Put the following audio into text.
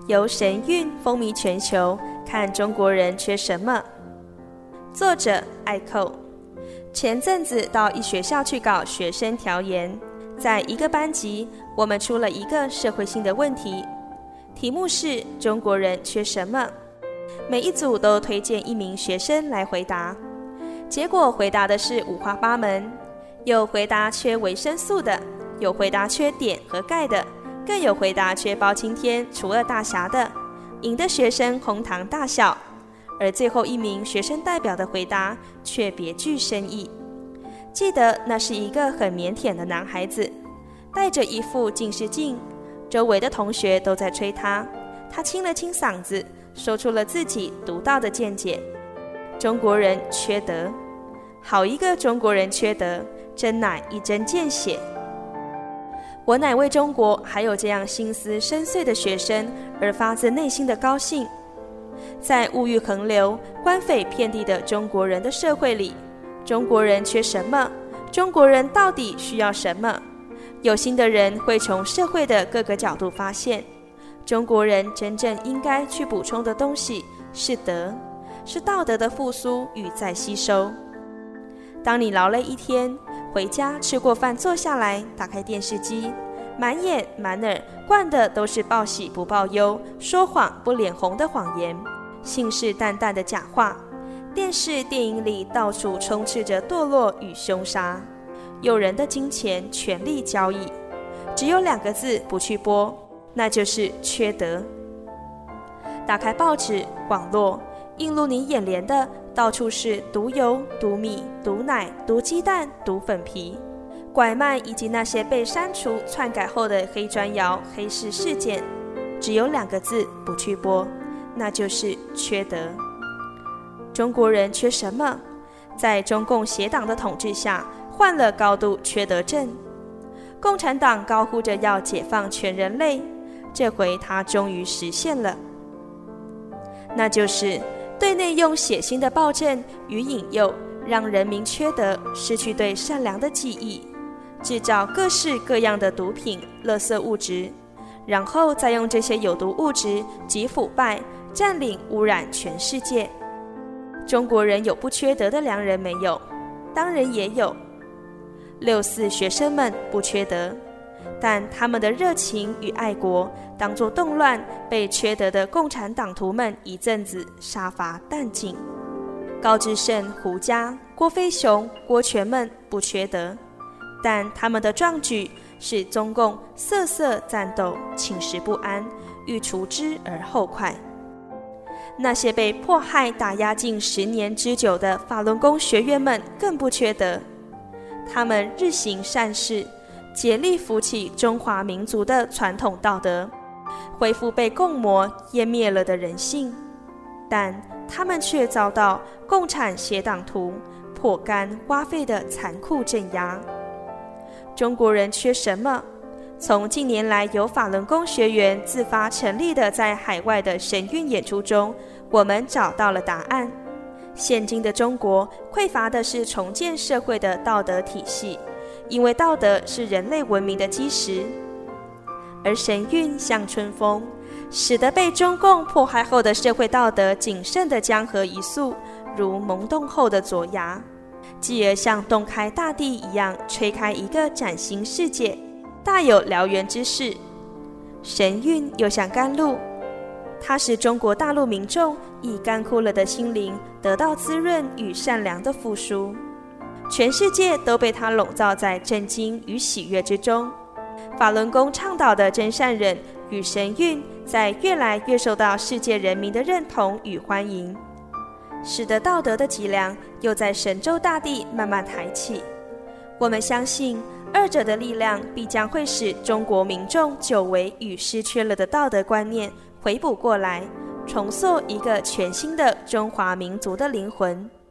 由神韵风靡全球，看中国人缺什么。作者艾寇。前阵子到一学校去搞学生调研，在一个班级，我们出了一个社会性的问题，题目是中国人缺什么。每一组都推荐一名学生来回答，结果回答的是五花八门，有回答缺维生素的，有回答缺碘和钙的，更有回答缺包青天、除二大侠的，赢的学生哄堂大笑。而最后一名学生代表的回答却别具深意。记得那是一个很腼腆的男孩子，戴着一副近视镜，周围的同学都在催他，他清了清嗓子，说出了自己独到的见解：中国人缺德。好一个中国人缺德，真乃一针见血。我乃为中国还有这样心思深邃的学生而发自内心的高兴。在物欲横流、官匪遍地的中国人的社会里，中国人缺什么？中国人到底需要什么？有心的人会从社会的各个角度发现，中国人真正应该去补充的东西是德，是道德的复苏与再吸收。当你劳累一天，回家吃过饭坐下来，打开电视机，满眼满耳灌的都是报喜不报忧、说谎不脸红的谎言，信誓旦旦的假话。电视电影里到处充斥着堕落与凶杀，诱人的金钱权力交易，只有2个字不去播，那就是缺德。打开报纸、网络，映入你眼帘的到处是毒油、毒米、毒奶、毒鸡蛋、毒粉皮，拐卖以及那些被删除篡改后的黑砖窑、黑市事件，只有2个字不去播，那就是缺德。中国人缺什么？在中共邪党的统治下，患了高度缺德症。共产党高呼着要解放全人类，这回他终于实现了，那就是对内用血腥的暴政与引诱，让人民缺德，失去对善良的记忆，制造各式各样的毒品、垃圾物质，然后再用这些有毒物质及腐败占领污染全世界。中国人有不缺德的良人没有？当然也有。6·4学生们不缺德，但他们的热情与爱国当作动乱，被缺德的共产党徒们一阵子杀伐殆尽。高志胜、胡佳、郭飞雄、郭全们不缺德，但他们的壮举使中共瑟瑟战斗，寝食不安，欲除之而后快。那些被迫害打压近10年之久的法轮功学员们更不缺德，他们日行善事，竭力扶起中华民族的传统道德，恢复被共魔湮灭了的人性，但他们却遭到共产邪党徒破肝挖肺的残酷镇压。中国人缺什么？从近年来由法轮功学员自发成立的在海外的神韵演出中，我们找到了答案。现今的中国匮乏的是重建社会的道德体系，因为道德是人类文明的基石。而神韵像春风，使得被中共迫害后的社会道德谨慎的江河一粟，如萌动后的左芽，继而像洞开大地一样吹开一个崭新世界，大有燎原之势。神韵又像甘露，它使中国大陆民众以干枯了的心灵得到滋润与善良的复苏，全世界都被它笼罩在震惊与喜悦之中。法轮功倡导的真善忍与神韵在越来越受到世界人民的认同与欢迎，使得道德的脊梁又在神州大地慢慢抬起。我们相信二者的力量必将会使中国民众久违与失去了的道德观念回补过来，重塑一个全新的中华民族的灵魂。